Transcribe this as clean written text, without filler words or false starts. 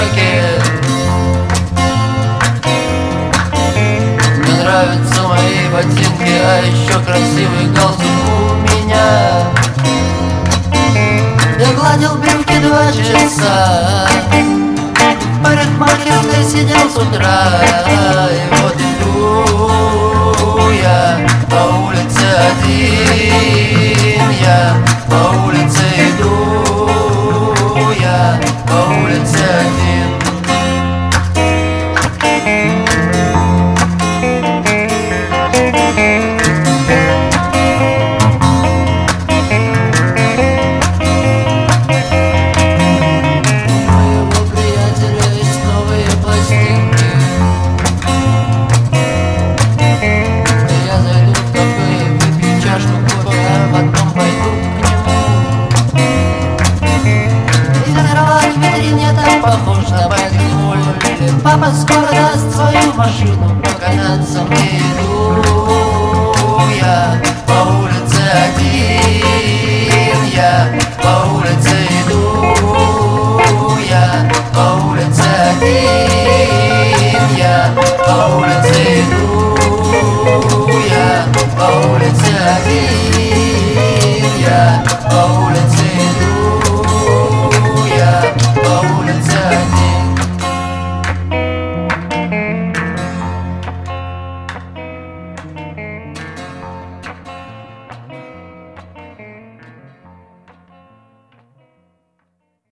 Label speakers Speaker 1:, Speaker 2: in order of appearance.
Speaker 1: драке. Мне нравятся мои ботинки, а еще красивый галстук у меня. Я гладил брюки 2 часа, в парикмахерской сидел с утра. И вот иду я по улице один, я по улице иду, я по улице один. Похож на Бэтмоль. Папа скоро даст свою машину покататься. Мне иду я